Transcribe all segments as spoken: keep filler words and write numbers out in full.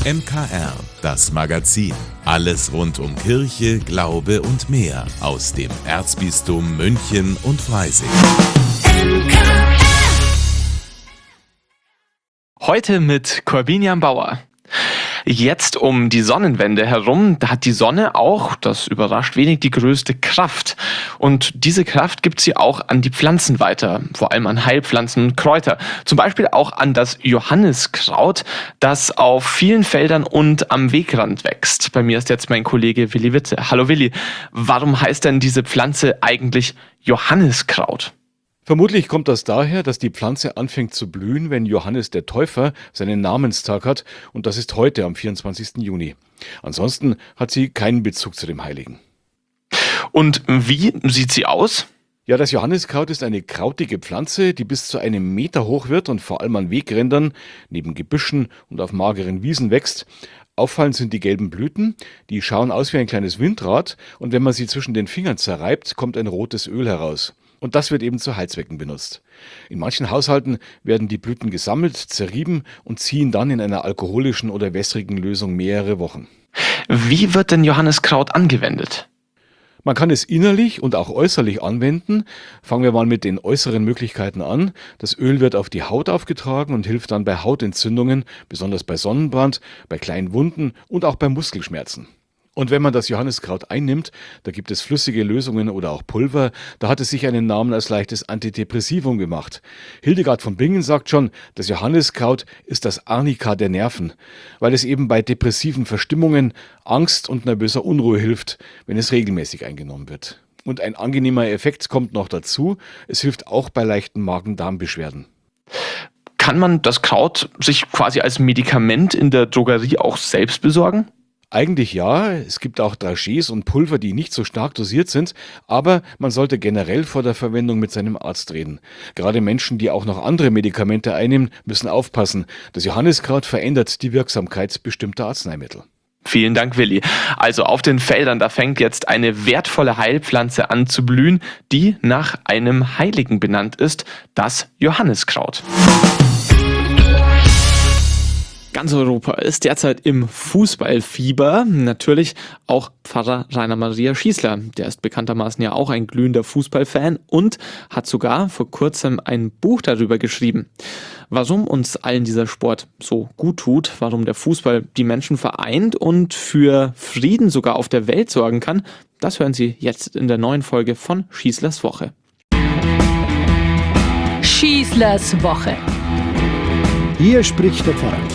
M K R, das Magazin. Alles rund um Kirche, Glaube und mehr aus dem Erzbistum München und Freising. Heute mit Corbinian Bauer. Jetzt um die Sonnenwende herum, da hat die Sonne auch, das überrascht wenig, die größte Kraft. Und diese Kraft gibt sie auch an die Pflanzen weiter, vor allem an Heilpflanzen und Kräuter. Zum Beispiel auch an das Johanniskraut, das auf vielen Feldern und am Wegrand wächst. Bei mir ist jetzt mein Kollege Willi Witze. Hallo Willi, warum heißt denn diese Pflanze eigentlich Johanniskraut? Vermutlich kommt das daher, dass die Pflanze anfängt zu blühen, wenn Johannes der Täufer seinen Namenstag hat, und das ist heute am vierundzwanzigsten Juni. Ansonsten hat sie keinen Bezug zu dem Heiligen. Und wie sieht sie aus? Ja, das Johanniskraut ist eine krautige Pflanze, die bis zu einem Meter hoch wird und vor allem an Wegrändern, neben Gebüschen und auf mageren Wiesen wächst. Auffallend sind die gelben Blüten, die schauen aus wie ein kleines Windrad, und wenn man sie zwischen den Fingern zerreibt, kommt ein rotes Öl heraus. Und das wird eben zu Heilzwecken benutzt. In manchen Haushalten werden die Blüten gesammelt, zerrieben und ziehen dann in einer alkoholischen oder wässrigen Lösung mehrere Wochen. Wie wird denn Johanniskraut angewendet? Man kann es innerlich und auch äußerlich anwenden. Fangen wir mal mit den äußeren Möglichkeiten an. Das Öl wird auf die Haut aufgetragen und hilft dann bei Hautentzündungen, besonders bei Sonnenbrand, bei kleinen Wunden und auch bei Muskelschmerzen. Und wenn man das Johanniskraut einnimmt, da gibt es flüssige Lösungen oder auch Pulver, da hat es sich einen Namen als leichtes Antidepressivum gemacht. Hildegard von Bingen sagt schon, das Johanniskraut ist das Arnika der Nerven, weil es eben bei depressiven Verstimmungen, Angst und nervöser Unruhe hilft, wenn es regelmäßig eingenommen wird. Und ein angenehmer Effekt kommt noch dazu, es hilft auch bei leichten Magen-Darm-Beschwerden. Kann man das Kraut sich quasi als Medikament in der Drogerie auch selbst besorgen? Eigentlich ja, es gibt auch Dragés und Pulver, die nicht so stark dosiert sind, aber man sollte generell vor der Verwendung mit seinem Arzt reden. Gerade Menschen, die auch noch andere Medikamente einnehmen, müssen aufpassen. Das Johanniskraut verändert die Wirksamkeit bestimmter Arzneimittel. Vielen Dank, Willi. Also auf den Feldern, da fängt jetzt eine wertvolle Heilpflanze an zu blühen, die nach einem Heiligen benannt ist, das Johanniskraut. Ganz Europa ist derzeit im Fußballfieber. Natürlich auch Pfarrer Rainer Maria Schießler. Der ist bekanntermaßen ja auch ein glühender Fußballfan und hat sogar vor kurzem ein Buch darüber geschrieben. Warum uns allen dieser Sport so gut tut, warum der Fußball die Menschen vereint und für Frieden sogar auf der Welt sorgen kann, das hören Sie jetzt in der neuen Folge von Schießlers Woche. Schießlers Woche. Hier spricht der Pfarrer.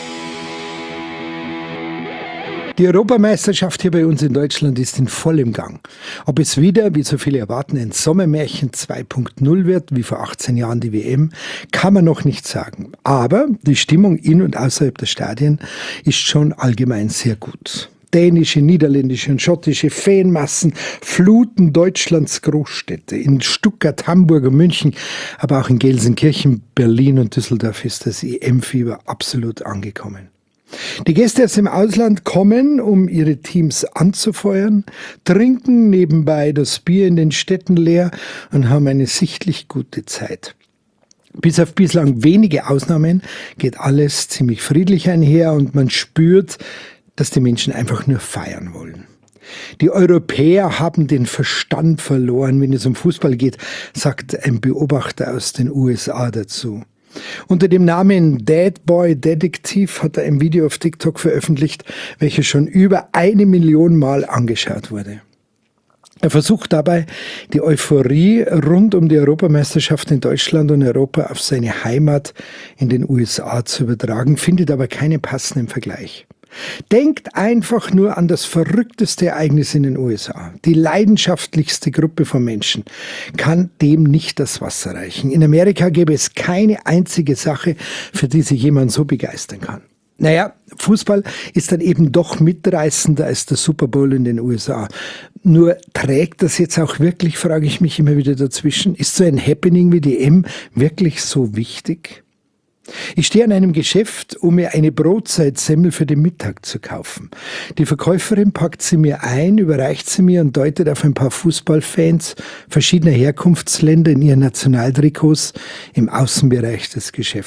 Die Europameisterschaft hier bei uns in Deutschland ist in vollem Gang. Ob es wieder, wie so viele erwarten, ein Sommermärchen zwei Punkt null wird, wie vor achtzehn Jahren die W M, kann man noch nicht sagen. Aber die Stimmung in und außerhalb der Stadien ist schon allgemein sehr gut. Dänische, niederländische und schottische Fanmassen fluten Deutschlands Großstädte. In Stuttgart, Hamburg und München, aber auch in Gelsenkirchen, Berlin und Düsseldorf ist das E M-Fieber absolut angekommen. Die Gäste aus dem Ausland kommen, um ihre Teams anzufeuern, trinken nebenbei das Bier in den Städten leer und haben eine sichtlich gute Zeit. Bis auf bislang wenige Ausnahmen geht alles ziemlich friedlich einher und man spürt, dass die Menschen einfach nur feiern wollen. Die Europäer haben den Verstand verloren, wenn es um Fußball geht, sagt ein Beobachter aus den U S A dazu. Unter dem Namen Dead Boy Detective hat er ein Video auf TikTok veröffentlicht, welches schon über eine Million Mal angeschaut wurde. Er versucht dabei, die Euphorie rund um die Europameisterschaft in Deutschland und Europa auf seine Heimat in den U S A zu übertragen, findet aber keinen passenden Vergleich. Denkt einfach nur an das verrückteste Ereignis in den U S A. Die leidenschaftlichste Gruppe von Menschen kann dem nicht das Wasser reichen. In Amerika gäbe es keine einzige Sache, für die sich jemand so begeistern kann. Naja, Fußball ist dann eben doch mitreißender als der Super Bowl in den U S A. Nur trägt das jetzt auch wirklich, frage ich mich immer wieder dazwischen, ist so ein Happening wie die E M wirklich so wichtig? Ich stehe an einem Geschäft, um mir eine Brotzeitsemmel für den Mittag zu kaufen. Die Verkäuferin packt sie mir ein, überreicht sie mir und deutet auf ein paar Fußballfans verschiedener Herkunftsländer in ihren Nationaltrikots im Außenbereich des Geschäfts.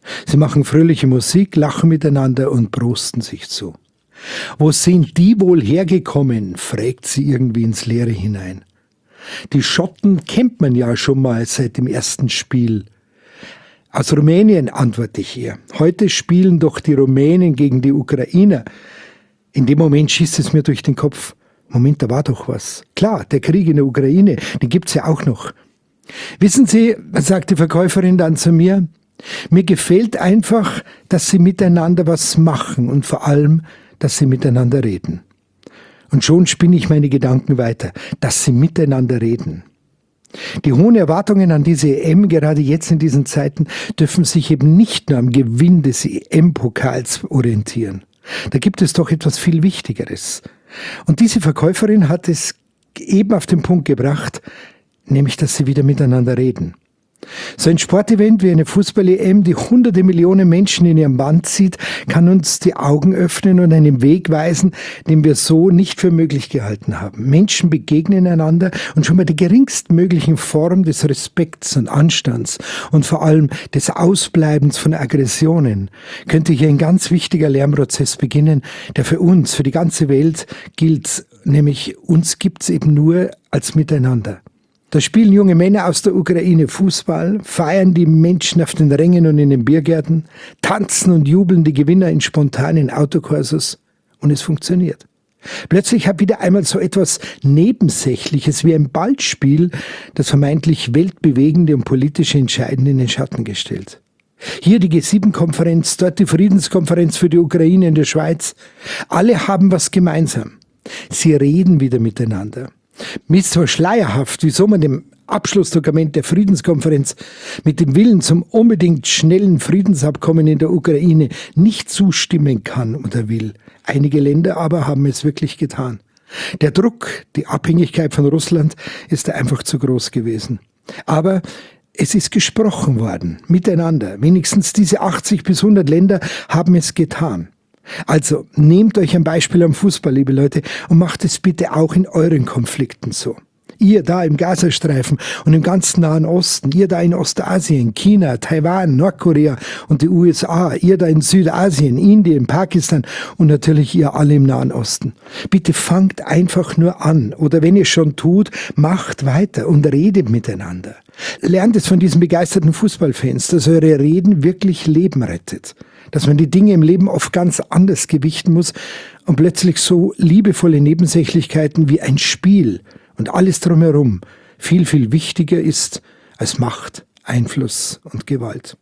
Sie machen fröhliche Musik, lachen miteinander und prosten sich zu. Wo sind die wohl hergekommen, fragt sie irgendwie ins Leere hinein. Die Schotten kennt man ja schon mal seit dem ersten Spiel. Aus Rumänien, antworte ich ihr. Heute spielen doch die Rumänen gegen die Ukrainer. In dem Moment schießt es mir durch den Kopf. Moment, da war doch was. Klar, der Krieg in der Ukraine, den gibt's ja auch noch. Wissen Sie, sagt die Verkäuferin dann zu mir, mir gefällt einfach, dass Sie miteinander was machen und vor allem, dass Sie miteinander reden. Und schon spinne ich meine Gedanken weiter, dass Sie miteinander reden. Die hohen Erwartungen an diese E M, gerade jetzt in diesen Zeiten, dürfen sich eben nicht nur am Gewinn des E M-Pokals orientieren. Da gibt es doch etwas viel Wichtigeres. Und diese Verkäuferin hat es eben auf den Punkt gebracht, nämlich, dass sie wieder miteinander reden. So ein Sportevent wie eine Fußball-E M, die hunderte Millionen Menschen in ihrem Band zieht, kann uns die Augen öffnen und einen Weg weisen, den wir so nicht für möglich gehalten haben. Menschen begegnen einander und schon bei der geringstmöglichen Form des Respekts und Anstands und vor allem des Ausbleibens von Aggressionen könnte hier ein ganz wichtiger Lernprozess beginnen, der für uns, für die ganze Welt gilt, nämlich uns gibt's eben nur als Miteinander. Da spielen junge Männer aus der Ukraine Fußball, feiern die Menschen auf den Rängen und in den Biergärten, tanzen und jubeln die Gewinner in spontanen Autokursus und es funktioniert. Plötzlich hat wieder einmal so etwas Nebensächliches wie ein Ballspiel das vermeintlich weltbewegende und politische Entscheidende in den Schatten gestellt. Hier die G sieben Konferenz, dort die Friedenskonferenz für die Ukraine in der Schweiz. Alle haben was gemeinsam. Sie reden wieder miteinander. Mir ist zwar schleierhaft, wieso man dem Abschlussdokument der Friedenskonferenz mit dem Willen zum unbedingt schnellen Friedensabkommen in der Ukraine nicht zustimmen kann oder will. Einige Länder aber haben es wirklich getan. Der Druck, die Abhängigkeit von Russland ist da einfach zu groß gewesen. Aber es ist gesprochen worden, miteinander. Wenigstens diese achtzig bis hundert Länder haben es getan. Also nehmt euch ein Beispiel am Fußball, liebe Leute, und macht es bitte auch in euren Konflikten so. Ihr da im Gazastreifen und im ganzen Nahen Osten, ihr da in Ostasien, China, Taiwan, Nordkorea und die U S A, ihr da in Südasien, Indien, Pakistan und natürlich ihr alle im Nahen Osten. Bitte fangt einfach nur an oder wenn ihr schon tut, macht weiter und redet miteinander. Lernt es von diesen begeisterten Fußballfans, dass eure Reden wirklich Leben rettet. Dass man die Dinge im Leben oft ganz anders gewichten muss und plötzlich so liebevolle Nebensächlichkeiten wie ein Spiel und alles drumherum viel, viel wichtiger ist als Macht, Einfluss und Gewalt.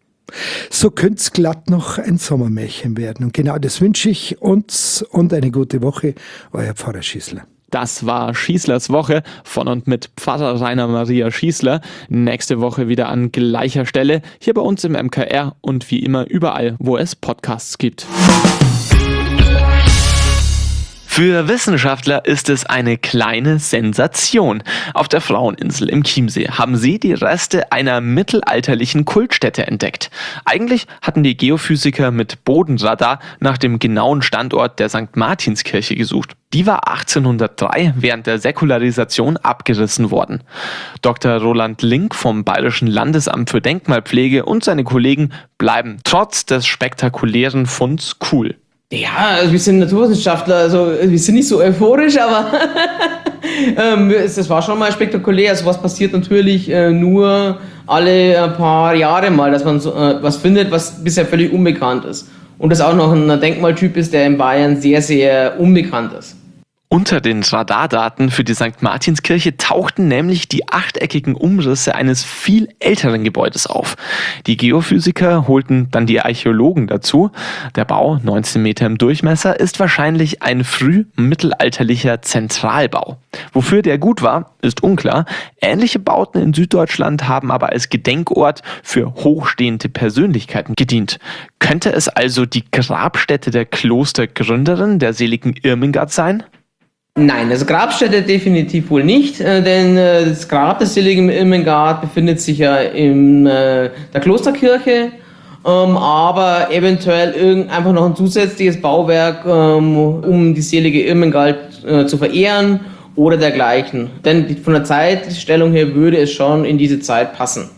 So könnte es glatt noch ein Sommermärchen werden. Und genau das wünsche ich uns und eine gute Woche. Euer Pfarrer Schießler. Das war Schießlers Woche von und mit Pfarrer Rainer Maria Schießler. Nächste Woche wieder an gleicher Stelle, hier bei uns im M K R und wie immer überall, wo es Podcasts gibt. Für Wissenschaftler ist es eine kleine Sensation. Auf der Fraueninsel im Chiemsee haben sie die Reste einer mittelalterlichen Kultstätte entdeckt. Eigentlich hatten die Geophysiker mit Bodenradar nach dem genauen Standort der Sankt Martinskirche gesucht. Die war achtzehnhundertdrei während der Säkularisation abgerissen worden. Doktor Roland Link vom Bayerischen Landesamt für Denkmalpflege und seine Kollegen bleiben trotz des spektakulären Funds cool. Ja, also wir sind Naturwissenschaftler, also wir sind nicht so euphorisch, aber ähm, es, es war schon mal spektakulär. Also was passiert natürlich äh, nur alle ein paar Jahre mal, dass man so, äh, was findet, was bisher völlig unbekannt ist. Und das auch noch ein Denkmaltyp ist, der in Bayern sehr, sehr unbekannt ist. Unter den Radardaten für die Sankt Martinskirche tauchten nämlich die achteckigen Umrisse eines viel älteren Gebäudes auf. Die Geophysiker holten dann die Archäologen dazu. Der Bau, neunzehn Meter im Durchmesser, ist wahrscheinlich ein frühmittelalterlicher Zentralbau. Wofür der gut war, ist unklar. Ähnliche Bauten in Süddeutschland haben aber als Gedenkort für hochstehende Persönlichkeiten gedient. Könnte es also die Grabstätte der Klostergründerin, der seligen Irmingard, sein? Nein, also Grabstätte definitiv wohl nicht, äh, denn äh, das Grab des seligen Irmingard befindet sich ja in äh, der Klosterkirche, ähm, aber eventuell irgend einfach noch ein zusätzliches Bauwerk, ähm, um die selige Irmingard äh, zu verehren oder dergleichen. Denn von der Zeitstellung her würde es schon in diese Zeit passen.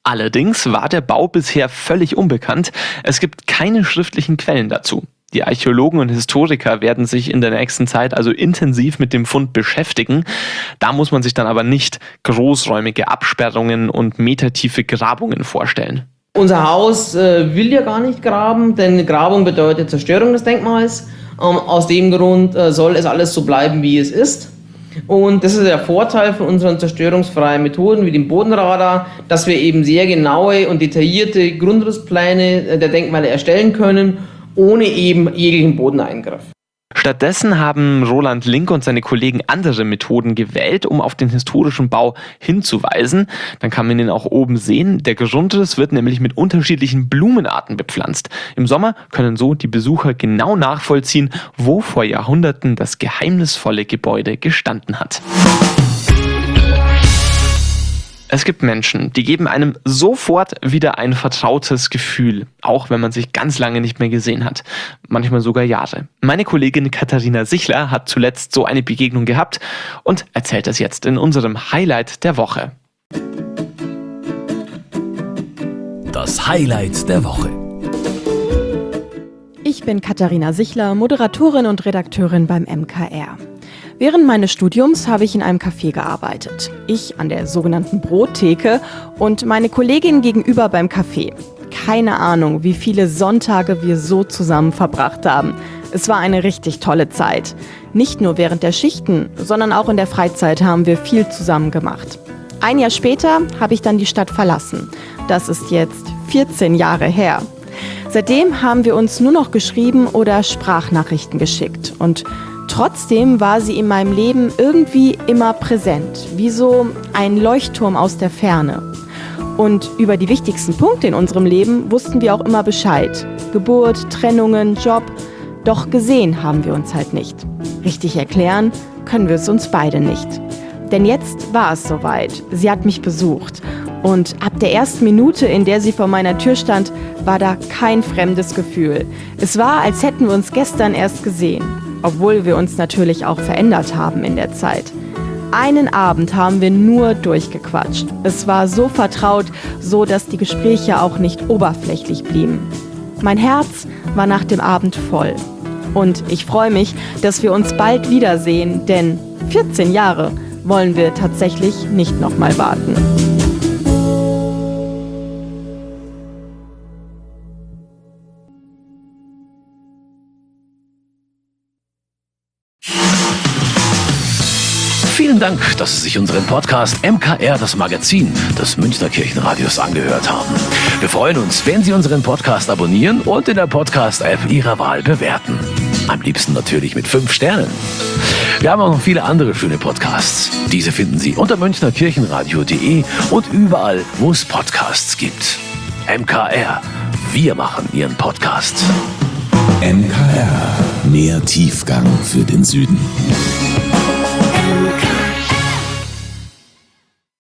Allerdings war der Bau bisher völlig unbekannt. Es gibt keine schriftlichen Quellen dazu. Die Archäologen und Historiker werden sich in der nächsten Zeit also intensiv mit dem Fund beschäftigen. Da muss man sich dann aber nicht großräumige Absperrungen und metertiefe Grabungen vorstellen. Unser Haus äh, will ja gar nicht graben, denn Grabung bedeutet Zerstörung des Denkmals. Ähm, aus dem Grund äh, soll es alles so bleiben, wie es ist. Und das ist der Vorteil von unseren zerstörungsfreien Methoden wie dem Bodenradar, dass wir eben sehr genaue und detaillierte Grundrisspläne der Denkmale erstellen können, ohne eben jeglichen Bodeneingriff. Stattdessen haben Roland Link und seine Kollegen andere Methoden gewählt, um auf den historischen Bau hinzuweisen. Dann kann man ihn auch oben sehen. Der Grundriss wird nämlich mit unterschiedlichen Blumenarten bepflanzt. Im Sommer können so die Besucher genau nachvollziehen, wo vor Jahrhunderten das geheimnisvolle Gebäude gestanden hat. Es gibt Menschen, die geben einem sofort wieder ein vertrautes Gefühl, auch wenn man sich ganz lange nicht mehr gesehen hat, manchmal sogar Jahre. Meine Kollegin Katharina Sichler hat zuletzt so eine Begegnung gehabt und erzählt das jetzt in unserem Highlight der Woche. Das Highlight der Woche. Ich bin Katharina Sichler, Moderatorin und Redakteurin beim M K R. Während meines Studiums habe ich in einem Café gearbeitet. Ich an der sogenannten Brottheke und meine Kollegin gegenüber beim Café. Keine Ahnung, wie viele Sonntage wir so zusammen verbracht haben. Es war eine richtig tolle Zeit. Nicht nur während der Schichten, sondern auch in der Freizeit haben wir viel zusammen gemacht. Ein Jahr später habe ich dann die Stadt verlassen. Das ist jetzt vierzehn Jahre her. Seitdem haben wir uns nur noch geschrieben oder Sprachnachrichten geschickt. Und trotzdem war sie in meinem Leben irgendwie immer präsent, wie so ein Leuchtturm aus der Ferne. Und über die wichtigsten Punkte in unserem Leben wussten wir auch immer Bescheid. Geburt, Trennungen, Job. Doch gesehen haben wir uns halt nicht. Richtig erklären können wir es uns beide nicht. Denn jetzt war es soweit. Sie hat mich besucht. Und ab der ersten Minute, in der sie vor meiner Tür stand, war da kein fremdes Gefühl. Es war, als hätten wir uns gestern erst gesehen. Obwohl wir uns natürlich auch verändert haben in der Zeit. Einen Abend haben wir nur durchgequatscht. Es war so vertraut, so dass die Gespräche auch nicht oberflächlich blieben. Mein Herz war nach dem Abend voll. Und ich freue mich, dass wir uns bald wiedersehen, denn vierzehn Jahre wollen wir tatsächlich nicht nochmal warten. Vielen Dank, dass Sie sich unseren Podcast M K R, das Magazin des Münchner Kirchenradios, angehört haben. Wir freuen uns, wenn Sie unseren Podcast abonnieren und in der Podcast-App Ihrer Wahl bewerten. Am liebsten natürlich mit fünf Sternen. Wir haben auch noch viele andere schöne Podcasts. Diese finden Sie unter münchner kirchenradio punkt de und überall, wo es Podcasts gibt. M K R, wir machen Ihren Podcast. M K R, mehr Tiefgang für den Süden.